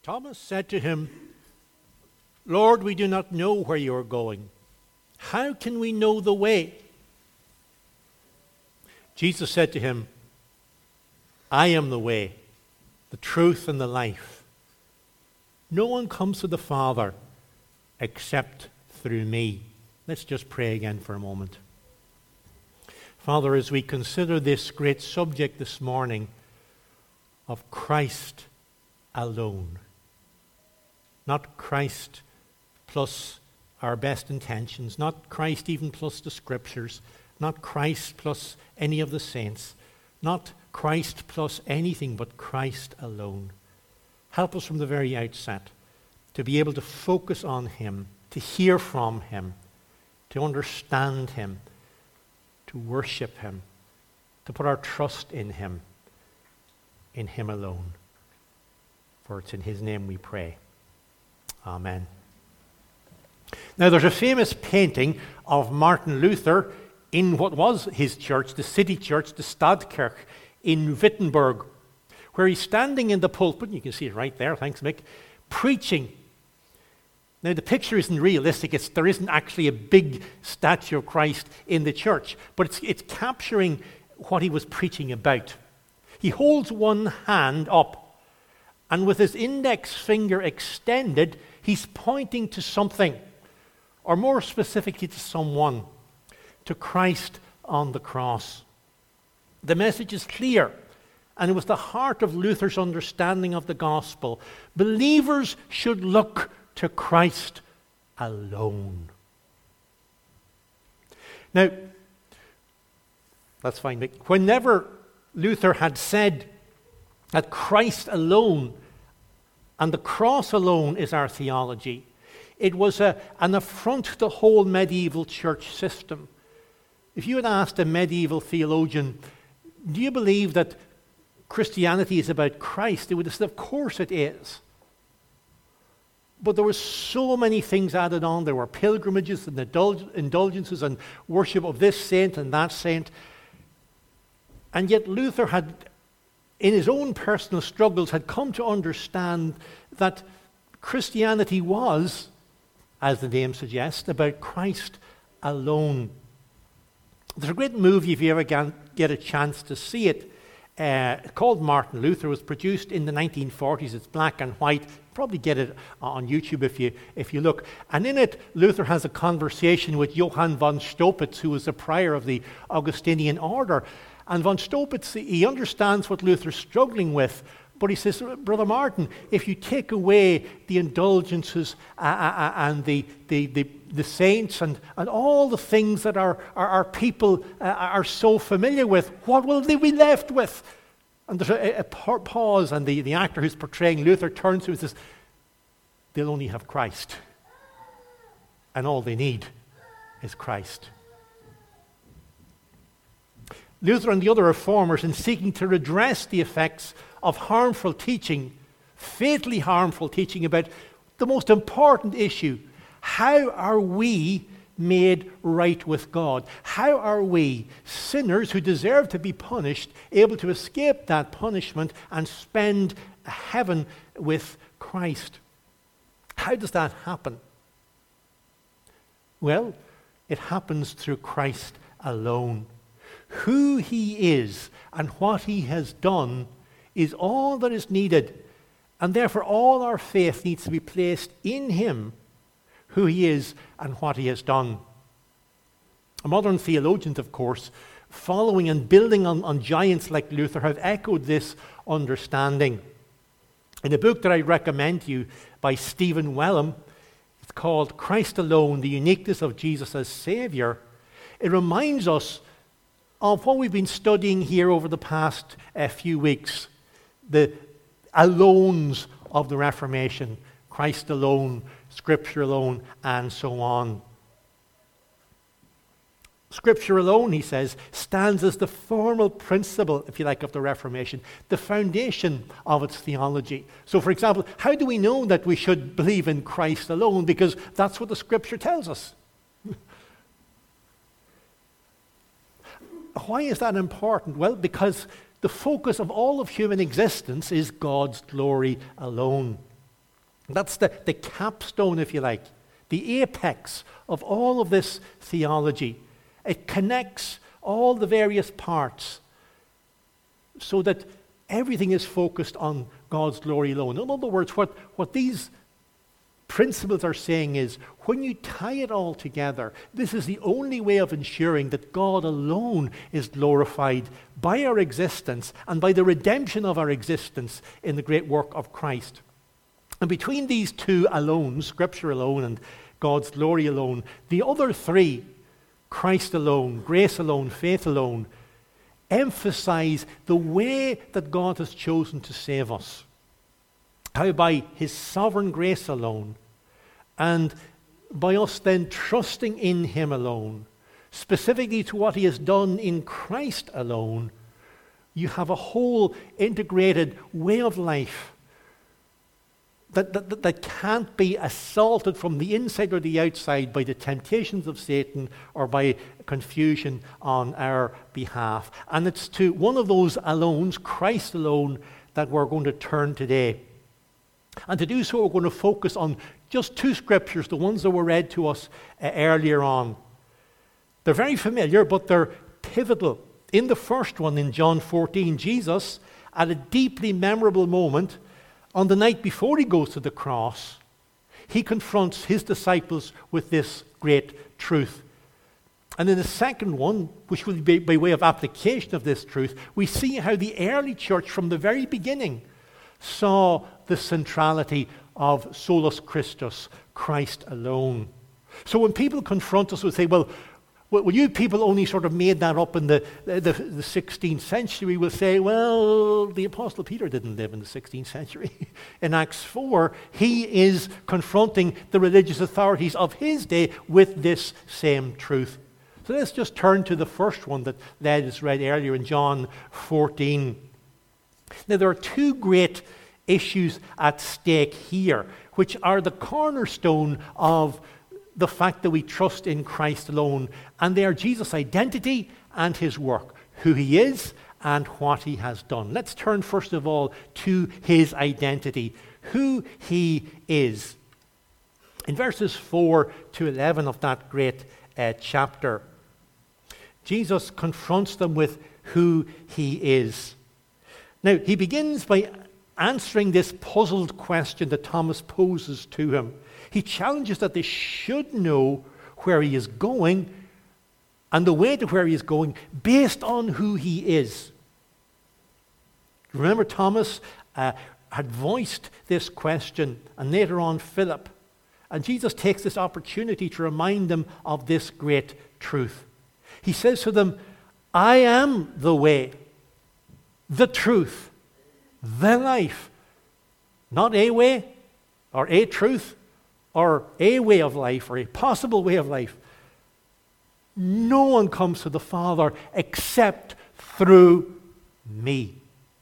Thomas said to him, Lord, we do not know where you are going. How can we know the way? Jesus said to him, I am the way, the truth, and the life. No one comes to the Father except through me. Let's just pray again for a moment. Father, as we consider this great subject this morning of Christ alone, not Christ plus our best intentions, not Christ even plus the Scriptures, not Christ plus any of the saints, not Christ plus anything but Christ alone. Help us from the very outset to be able to focus on Him, to hear from Him, to understand Him, to worship Him, to put our trust in Him alone. For it's in His name we pray. Amen. Now there's a famous painting of Martin Luther in what was his church, the city church, the Stadtkirche in Wittenberg, where he's standing in the pulpit, you can see it right there, thanks Mick, preaching. Now the picture isn't realistic, there isn't actually a big statue of Christ in the church, but it's capturing what he was preaching about. He holds one hand up, and with his index finger extended, he's pointing to something, or more specifically to someone, to Christ on the cross. The message is clear, and it was the heart of Luther's understanding of the gospel. Believers should look to Christ alone. Now, that's fine, Mick. Whenever Luther had said that Christ alone and the cross alone is our theology, it was an affront to the whole medieval church system. If you had asked a medieval theologian, do you believe that Christianity is about Christ? They would have said, of course it is. But there were so many things added on. There were pilgrimages and indulgences and worship of this saint and that saint. And yet Luther had, in his own personal struggles, had come to understand that Christianity was, as the name suggests, about Christ alone. There's a great movie, if you ever get a chance to see it, called Martin Luther. It was produced in the 1940s. It's black and white. Probably get it on YouTube if you look. And in it, Luther has a conversation with Johann von Stopitz, who was a prior of the Augustinian order. And von Stopitz, he understands what Luther's struggling with, but he says, Brother Martin, if you take away the indulgences and the saints and all the things that our people are so familiar with, what will they be left with? And there's a pause, and the actor who's portraying Luther turns to him and says, they'll only have Christ. And all they need is Christ. Luther and the other reformers, in seeking to redress the effects of harmful teaching, fatally harmful teaching about the most important issue, how are we made right with God? How are we, sinners who deserve to be punished, able to escape that punishment and spend heaven with Christ? How does that happen? Well, it happens through Christ alone. Who He is and what He has done is all that is needed, and therefore all our faith needs to be placed in Him, who He is and what He has done. Modern theologians, of course, following and building on giants like Luther, have echoed this understanding. In a book that I recommend to you by Stephen Wellum, it's called Christ Alone, The Uniqueness of Jesus as Savior. It reminds us of what we've been studying here over the past few weeks, the alones of the Reformation, Christ alone, Scripture alone, and so on. Scripture alone, he says, stands as the formal principle, if you like, of the Reformation, the foundation of its theology. So, for example, how do we know that we should believe in Christ alone? Because that's what the Scripture tells us. Why is that important? Well, because the focus of all of human existence is God's glory alone. That's the capstone, if you like, the apex of all of this theology. It connects all the various parts so that everything is focused on God's glory alone. In other words, what these principles are saying is, when you tie it all together, this is the only way of ensuring that God alone is glorified by our existence and by the redemption of our existence in the great work of Christ. And between these two alone, Scripture alone and God's glory alone, the other three, Christ alone, grace alone, faith alone, emphasize the way that God has chosen to save us. How by his sovereign grace alone, and by us then trusting in him alone, specifically to what he has done in Christ alone, you have a whole integrated way of life that can't be assaulted from the inside or the outside by the temptations of Satan or by confusion on our behalf. And it's to one of those alones, Christ alone, that we're going to turn today. And to do so, we're going to focus on just two scriptures, the ones that were read to us earlier on. They're very familiar, but they're pivotal. In the first one, in John 14, Jesus, at a deeply memorable moment, on the night before he goes to the cross, he confronts his disciples with this great truth. And in the second one, which will be by way of application of this truth, we see how the early church from the very beginning saw the centrality of solus Christus, Christ alone. So when people confront us and say, well, you people only sort of made that up in the 16th century, we'll say, well, the Apostle Peter didn't live in the 16th century. In Acts 4, he is confronting the religious authorities of his day with this same truth. So let's just turn to the first one that Led is read earlier in John 14. Now, there are two great issues at stake here, which are the cornerstone of the fact that we trust in Christ alone, and they are Jesus' identity and his work, who he is and what he has done. Let's turn first of all to his identity, who he is. In verses 4 to 11 of that great chapter, Jesus confronts them with who he is. Now, he begins by answering this puzzled question that Thomas poses to him. He challenges that they should know where he is going and the way to where he is going based on who he is. Remember, Thomas had voiced this question, and later on Philip. And Jesus takes this opportunity to remind them of this great truth. He says to them, I am the way, the truth, the life. Not a way or a truth or a way of life or a possible way of life. No one comes to the Father except through me.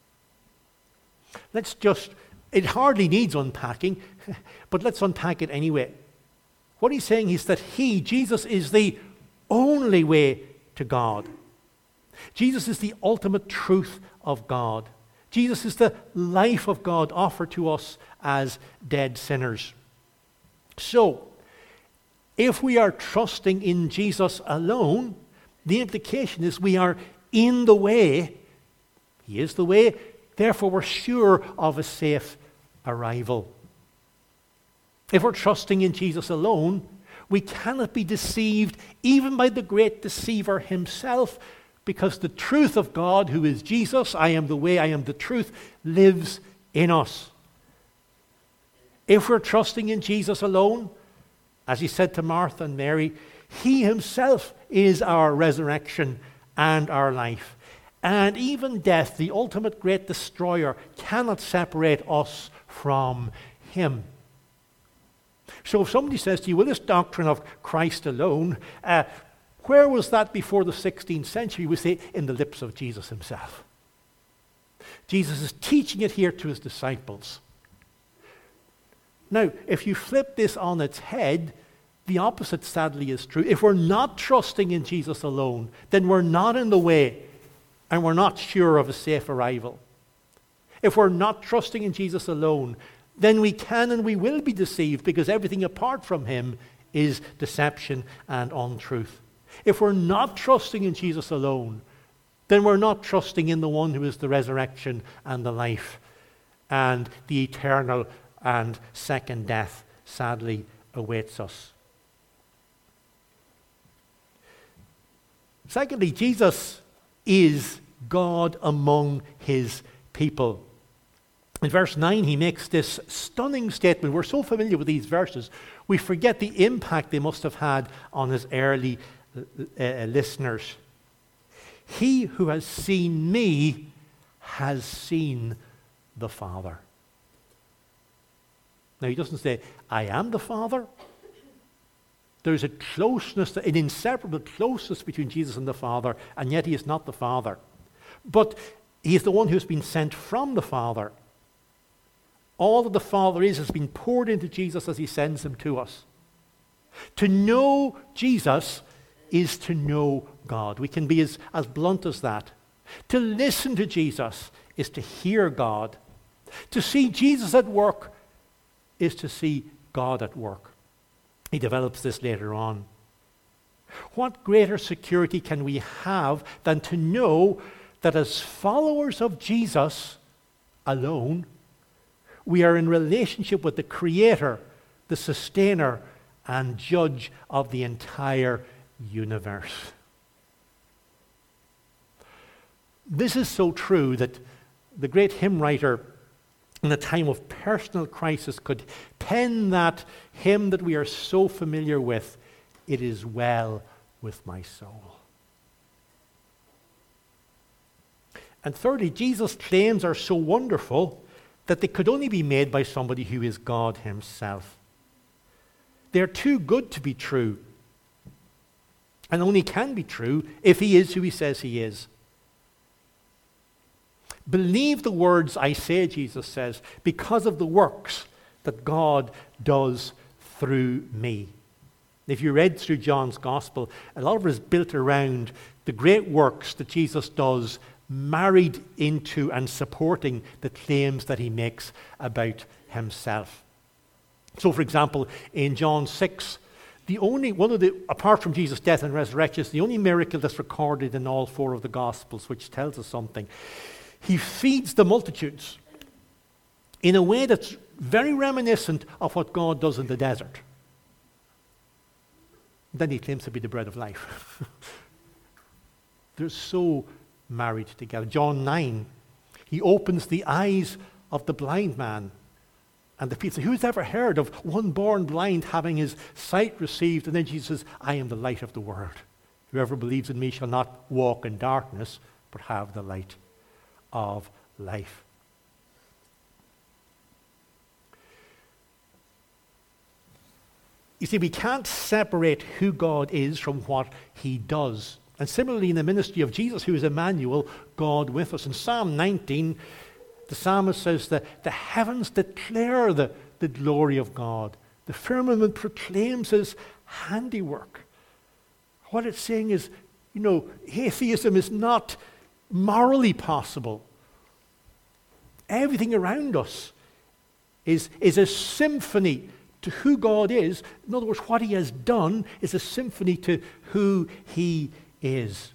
It hardly needs unpacking, but let's unpack it anyway. What he's saying is that Jesus, is the only way to God. Jesus is the ultimate truth of God. Jesus is the life of God offered to us as dead sinners. So, if we are trusting in Jesus alone, the implication is we are in the way. He is the way. Therefore, we're sure of a safe arrival. If we're trusting in Jesus alone, we cannot be deceived even by the great deceiver himself, because the truth of God, who is Jesus, I am the way, I am the truth, lives in us. If we're trusting in Jesus alone, as he said to Martha and Mary, he himself is our resurrection and our life. And even death, the ultimate great destroyer, cannot separate us from him. So if somebody says to you, well, this doctrine of Christ alone, where was that before the 16th century? We say, in the lips of Jesus himself. Jesus is teaching it here to his disciples. Now, if you flip this on its head, the opposite sadly is true. If we're not trusting in Jesus alone, then we're not in the way and we're not sure of a safe arrival. If we're not trusting in Jesus alone, then we can and we will be deceived, because everything apart from him is deception and untruth. If we're not trusting in Jesus alone, then we're not trusting in the one who is the resurrection and the life, and the eternal and second death sadly awaits us. Secondly, Jesus is God among his people. In verse 9, he makes this stunning statement. We're so familiar with these verses, we forget the impact they must have had on his early listeners. He who has seen me has seen the Father. Now, he doesn't say, I am the Father. There's a closeness, an inseparable closeness between Jesus and the Father, and yet he is not the Father. But he is the one who's been sent from the Father. All that the Father is has been poured into Jesus as he sends him to us. To know Jesus is to know God. We can be as blunt as that. To listen to Jesus is to hear God. To see Jesus at work is to see God at work. He develops this later on. What greater security can we have than to know that as followers of Jesus alone, we are in relationship with the Creator, the Sustainer, and Judge of the entire universe. This is so true that the great hymn writer in a time of personal crisis could pen that hymn that we are so familiar with, "It is well with my soul." And thirdly, Jesus' claims are so wonderful that they could only be made by somebody who is God himself. They're too good to be true, and only can be true if he is who he says he is. Believe the words I say, Jesus says, because of the works that God does through me. If you read through John's Gospel, a lot of it is built around the great works that Jesus does, married into and supporting the claims that he makes about himself. So, for example, in John 6, apart from Jesus' death and resurrection, it's the only miracle that's recorded in all four of the Gospels, which tells us something. He feeds the multitudes in a way that's very reminiscent of what God does in the desert. Then he claims to be the bread of life. They're so married together. John 9, he opens the eyes of the blind man. And the people say, who's ever heard of one born blind having his sight received? And then Jesus says, I am the light of the world. Whoever believes in me shall not walk in darkness, but have the light of life. You see, we can't separate who God is from what he does. And similarly, in the ministry of Jesus, who is Emmanuel, God with us. In Psalm 19, the psalmist says that the heavens declare the glory of God. The firmament proclaims his handiwork. What it's saying is, atheism is not morally possible. Everything around us is a symphony to who God is. In other words, what he has done is a symphony to who he is.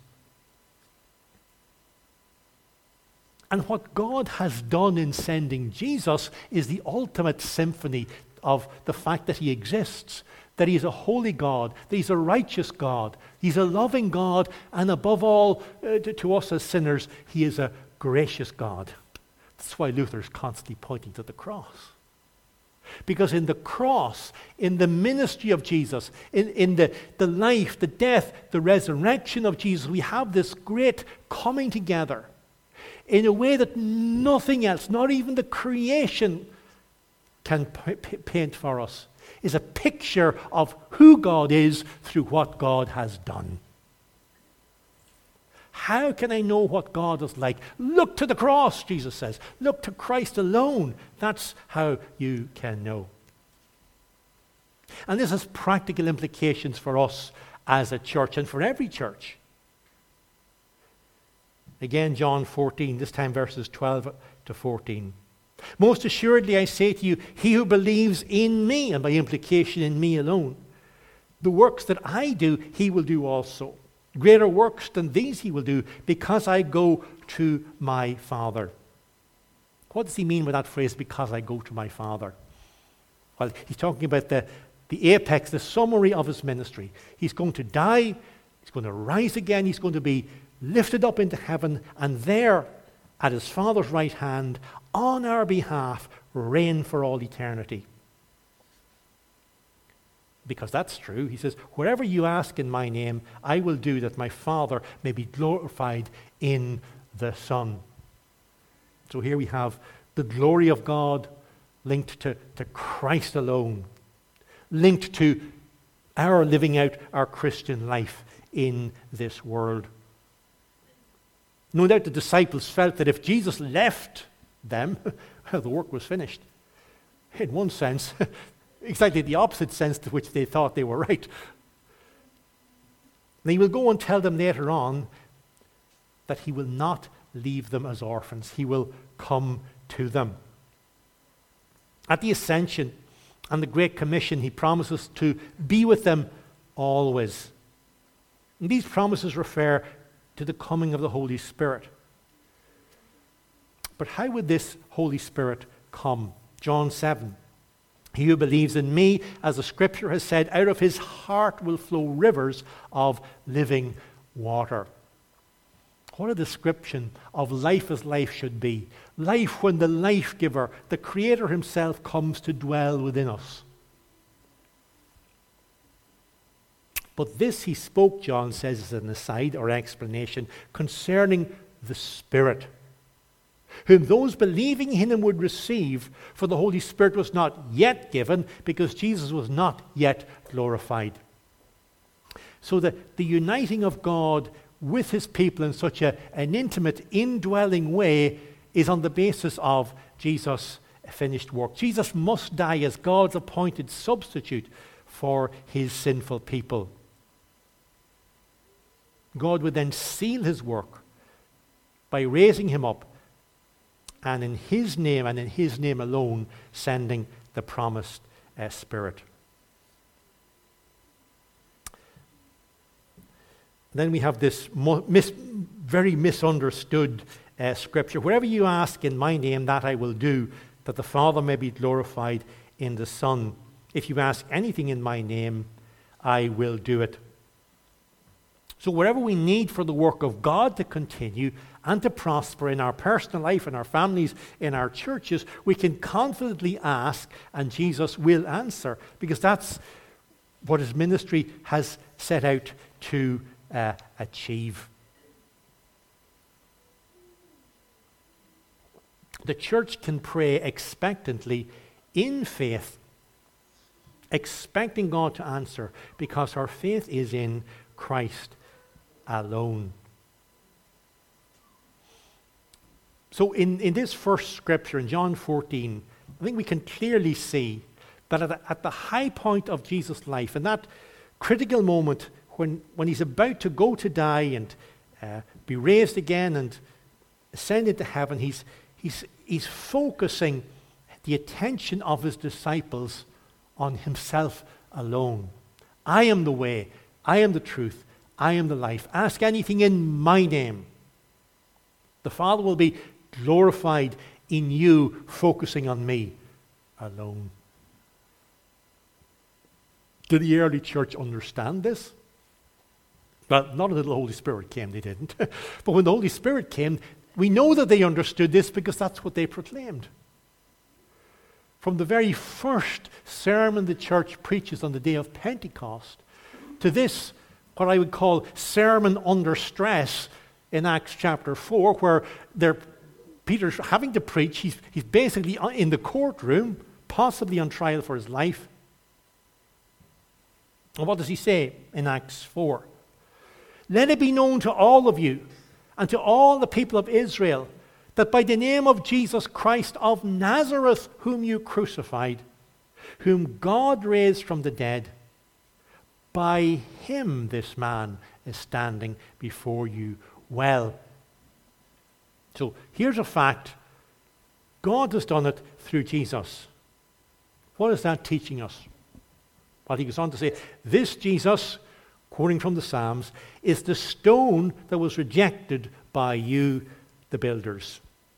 And what God has done in sending Jesus is the ultimate symphony of the fact that he exists, that he is a holy God, that he's a righteous God, he's a loving God, and above all, to us as sinners, he is a gracious God. That's why Luther is constantly pointing to the cross. Because in the cross, in the ministry of Jesus, in the life, the death, the resurrection of Jesus, we have this great coming together in a way that nothing else, not even the creation, can paint for us. Is a picture of who God is through what God has done. How can I know what God is like? Look to the cross, Jesus says. Look to Christ alone. That's how you can know. And this has practical implications for us as a church and for every church. Again, John 14, this time verses 12 to 14. Most assuredly, I say to you, he who believes in me, and by implication in me alone, the works that I do, he will do also. Greater works than these he will do, because I go to my Father. What does he mean by that phrase, because I go to my Father? Well, he's talking about the apex, the summary of his ministry. He's going to die, he's going to rise again, he's going to be lifted up into heaven, and there, at his Father's right hand, on our behalf, reign for all eternity. Because that's true. He says, wherever you ask in my name, I will do, that my Father may be glorified in the Son. So here we have the glory of God linked to Christ alone, linked to our living out our Christian life in this world. No doubt the disciples felt that if Jesus left them, well, the work was finished. In one sense, exactly the opposite sense to which they thought they were right. And he will go and tell them later on that he will not leave them as orphans. He will come to them. At the Ascension and the Great Commission, he promises to be with them always. And these promises refer to the coming of the Holy Spirit. But how would this Holy Spirit come? John 7. He who believes in me, as the Scripture has said, out of his heart will flow rivers of living water. What a description of life as life should be. Life when the life giver, the Creator himself, comes to dwell within us. But this he spoke, John says, as an aside or explanation concerning the Spirit, whom those believing in him would receive, for the Holy Spirit was not yet given, because Jesus was not yet glorified. So the uniting of God with his people in such an intimate, indwelling way is on the basis of Jesus' finished work. Jesus must die as God's appointed substitute for his sinful people. God would then seal his work by raising him up, and in his name and in his name alone, sending the promised Spirit. Then we have this very misunderstood scripture. Wherever you ask in my name, that I will do, that the Father may be glorified in the Son. If you ask anything in my name, I will do it. So wherever we need for the work of God to continue and to prosper in our personal life, in our families, in our churches, we can confidently ask, and Jesus will answer, because that's what his ministry has set out to achieve. The church can pray expectantly in faith, expecting God to answer, because our faith is in Christ alone. So in this first scripture, in John 14, I think we can clearly see that at the high point of Jesus' life, in that critical moment when he's about to go to die and be raised again and ascend into heaven, he's focusing the attention of his disciples on himself alone. I am the way, I am the truth, I am the life. Ask anything in my name. The Father will be glorified in you, focusing on me alone. Did the early church understand this? Well, not until the Holy Spirit came, they didn't. But when the Holy Spirit came, we know that they understood this because that's what they proclaimed. From the very first sermon the church preaches on the day of Pentecost to this, what I would call sermon under stress in Acts chapter 4, where Peter's having to preach. He's basically in the courtroom, possibly on trial for his life. And what does he say in Acts 4? Let it be known to all of you and to all the people of Israel that by the name of Jesus Christ of Nazareth, whom you crucified, whom God raised from the dead, by him this man is standing before you well. So here's a fact God has done it through Jesus. What is that teaching us? Well, he goes on to say, this Jesus, quoting from the Psalms, is the stone that was rejected by you, the builders,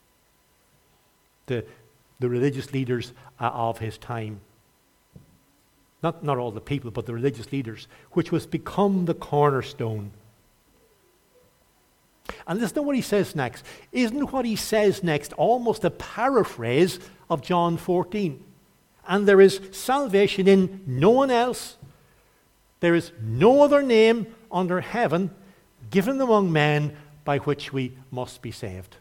the religious leaders of his time. Not all the people, but the religious leaders, which was become the cornerstone. And listen to what he says next. Isn't what he says next almost a paraphrase of John 14? And there is salvation in no one else. There is no other name under heaven given among men by which we must be saved.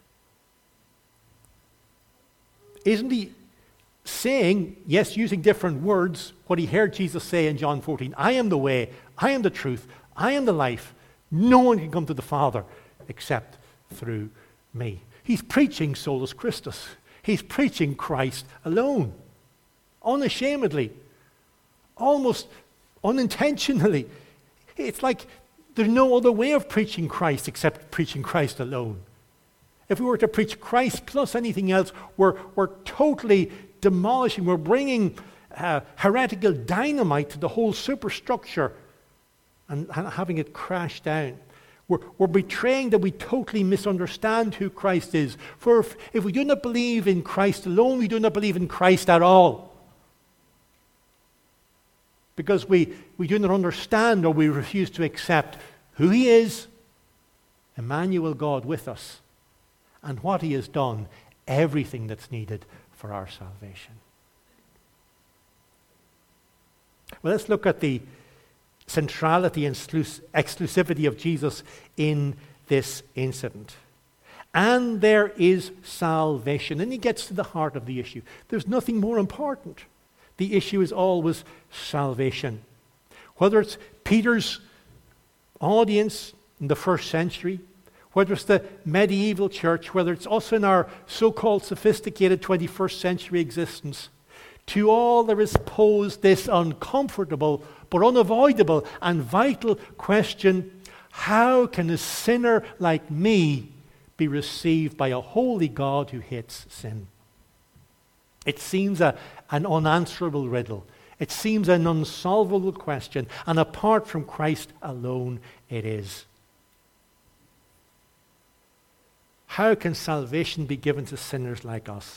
Isn't he saying, yes, using different words, what he heard Jesus say in John 14? I am the way, I am the truth, I am the life. No one can come to the Father except through me. He's preaching solus Christus. He's preaching Christ alone, unashamedly, almost unintentionally. It's like there's no other way of preaching Christ except preaching Christ alone. If we were to preach Christ plus anything else, we're totally demolishing, we're bringing heretical dynamite to the whole superstructure and having it crash down. We're betraying that we totally misunderstand who Christ is. For if we do not believe in Christ alone, we do not believe in Christ at all. Because we do not understand, or we refuse to accept who he is, Emmanuel, God with us, and what he has done, everything that's needed for our salvation. Well, let's look at the centrality and exclusivity of Jesus in this incident. And there is salvation. And he gets to the heart of the issue. There's nothing more important. The issue is always salvation. Whether it's Peter's audience in the first century, whether it's the medieval church, whether it's us in our so-called sophisticated 21st century existence, to all there is posed this uncomfortable but unavoidable and vital question: how can a sinner like me be received by a holy God who hates sin? It seems an unanswerable riddle. It seems an unsolvable question, and apart from Christ alone, it is. How can salvation be given to sinners like us?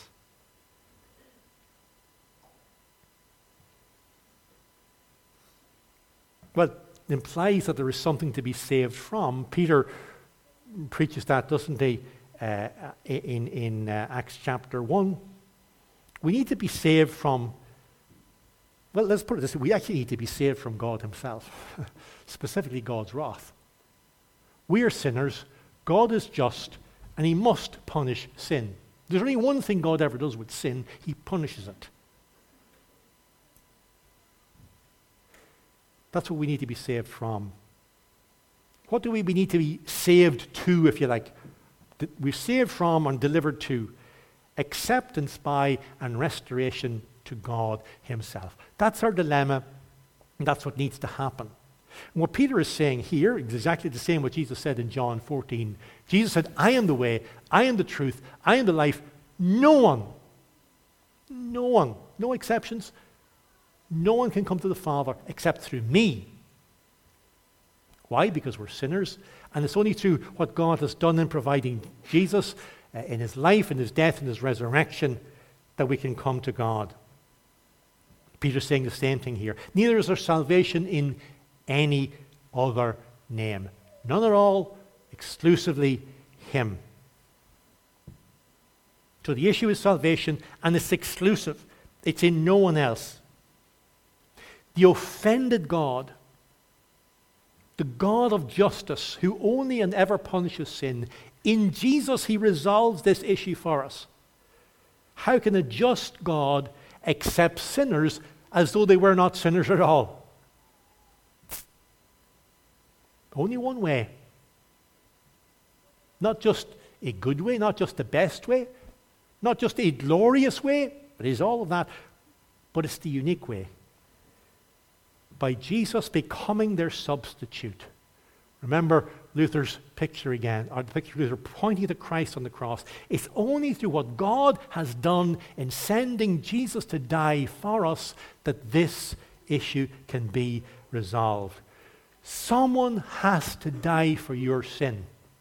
Well, it implies that there is something to be saved from. Peter preaches that, doesn't he, in Acts chapter 1. We need to be saved from, well, let's put it this way, we actually need to be saved from God himself, specifically God's wrath. We are sinners, God is just, and he must punish sin. There's only one thing God ever does with sin: he punishes it. That's what we need to be saved from. What do we need to be saved to, if you like? We're saved from and delivered to acceptance by and restoration to God himself. That's our dilemma, and that's what needs to happen. And what Peter is saying here is exactly the same what Jesus said in John 14. Jesus said, I am the way, I am the truth, I am the life. No one, no exceptions, no one can come to the Father except through me. Why? Because we're sinners, and it's only through what God has done in providing Jesus in his life, in his death, in his resurrection, that we can come to God. Peter's saying the same thing here. Neither is there salvation in any other name. None at all, exclusively him. So the issue is salvation, and it's exclusive. It's in no one else. The offended God, the God of justice, who only and ever punishes sin, in Jesus he resolves this issue for us. How can a just God accept sinners as though they were not sinners at all? Only one way. Not just a good way, not just the best way, not just a glorious way, it is all of that, but it's the unique way. By Jesus becoming their substitute. Remember, Luther's picture again, or the picture of Luther pointing to Christ on the cross. It's only through what God has done in sending Jesus to die for us that this issue can be resolved. Someone has to die for your sin.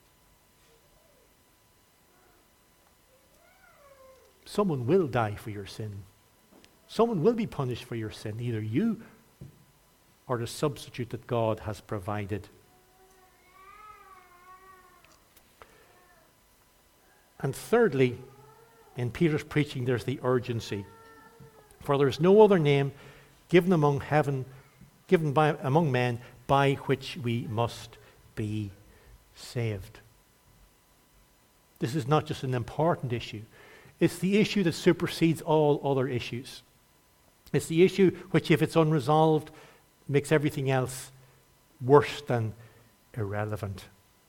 Someone will die for your sin. Someone will be punished for your sin, either you or the substitute that God has provided. And thirdly, in Peter's preaching, there's the urgency. For there is no other name given among men by which we must be saved. This is not just an important issue. It's the issue that supersedes all other issues. It's the issue which, if it's unresolved, makes everything else worse than irrelevant.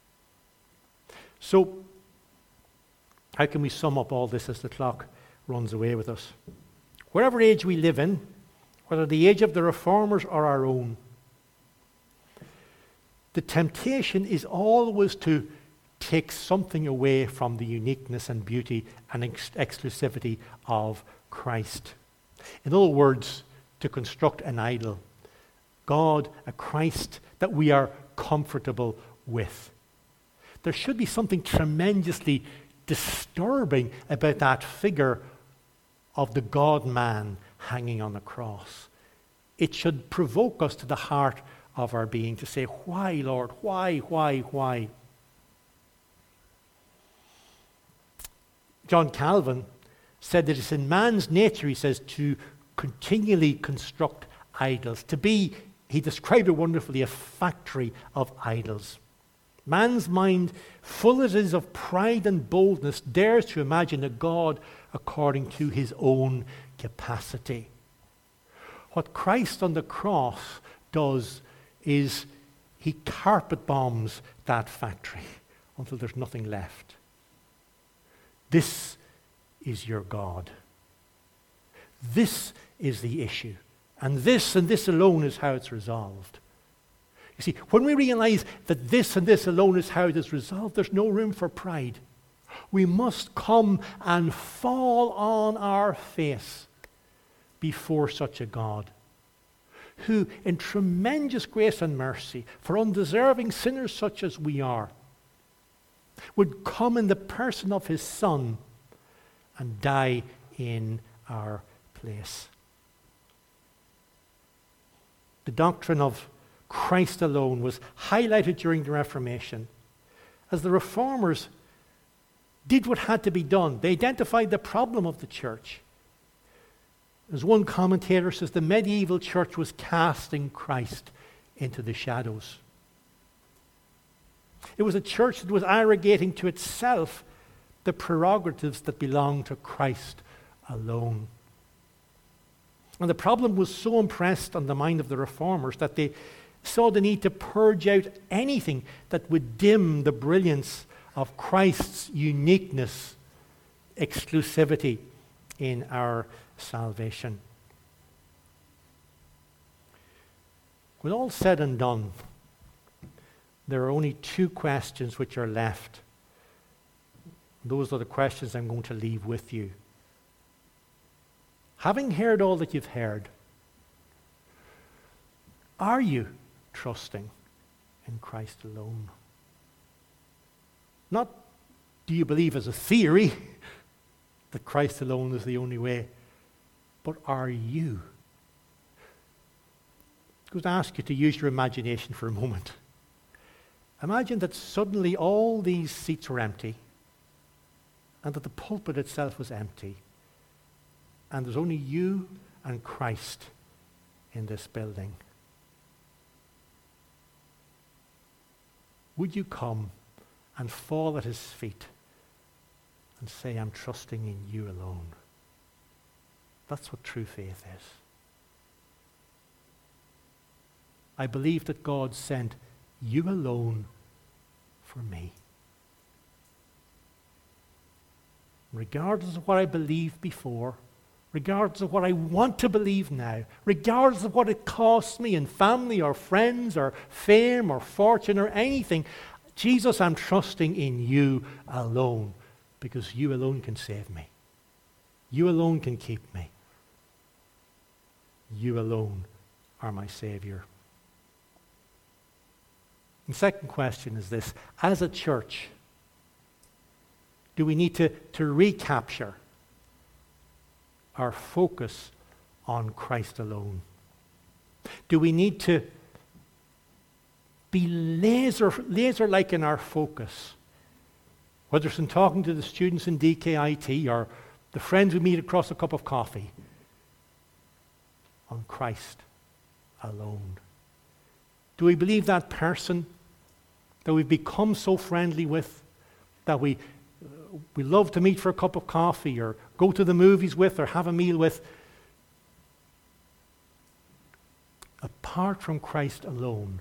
So, how can we sum up all this as the clock runs away with us? Whatever age we live in, whether the age of the Reformers or our own, the temptation is always to take something away from the uniqueness and beauty and exclusivity of Christ. In other words, to construct an idol. God, a Christ that we are comfortable with. There should be something tremendously disturbing about that figure of the God-man hanging on the cross. It should provoke us to the heart of our being to say, why, Lord? Why? John Calvin said that it's in man's nature, he says, to continually construct idols. To be, he described it wonderfully, a factory of idols. Man's mind, full as it is of pride and boldness, dares to imagine a God according to his own capacity. What Christ on the cross does is he carpet bombs that factory until there's nothing left. This is your God. This is the issue. And this alone is how it's resolved. You see, when we realize that this and this alone is how it is resolved, there's no room for pride. We must come and fall on our face before such a God who, in tremendous grace and mercy for undeserving sinners such as we are, would come in the person of his Son and die in our place. The doctrine of Christ alone was highlighted during the Reformation as the Reformers did what had to be done. They identified the problem of the church. As one commentator says, the medieval church was casting Christ into the shadows. It was a church that was arrogating to itself the prerogatives that belong to Christ alone. And the problem was so impressed on the mind of the Reformers that they saw the need to purge out anything that would dim the brilliance of Christ's uniqueness, exclusivity in our salvation. When all said and done, there are only two questions which are left. Those are the questions I'm going to leave with you. Having heard all that you've heard, are you trusting in Christ alone? Not do you believe as a theory that Christ alone is the only way, but are you? I'm going to ask you to use your imagination for a moment. Imagine that suddenly all these seats were empty and that the pulpit itself was empty and there's only you and Christ in this building. Would you come and fall at his feet and say, I'm trusting in you alone? That's what true faith is. I believe that God sent you alone for me. Regardless of what I believed before, regardless of what I want to believe now, regardless of what it costs me in family or friends or fame or fortune or anything, Jesus, I'm trusting in you alone because you alone can save me. You alone can keep me. You alone are my Savior. The second question is this: as a church, do we need to recapture our focus on Christ alone? Do we need to be laser-like in our focus, whether it's in talking to the students in DKIT or the friends we meet across a cup of coffee, on Christ alone? Do we believe that person that we've become so friendly with, that we love to meet for a cup of coffee or go to the movies with or have a meal with, apart from Christ alone,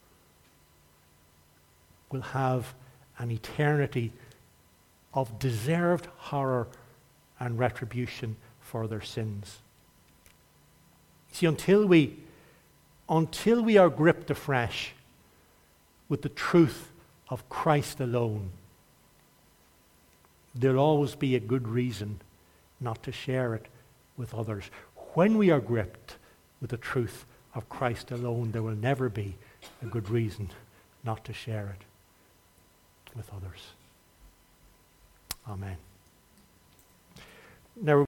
will have an eternity of deserved horror and retribution for their sins? See, until we are gripped afresh with the truth of Christ alone, there'll always be a good reason not to share it with others. When we are gripped with the truth of Christ alone, there will never be a good reason not to share it with others. Amen. Now,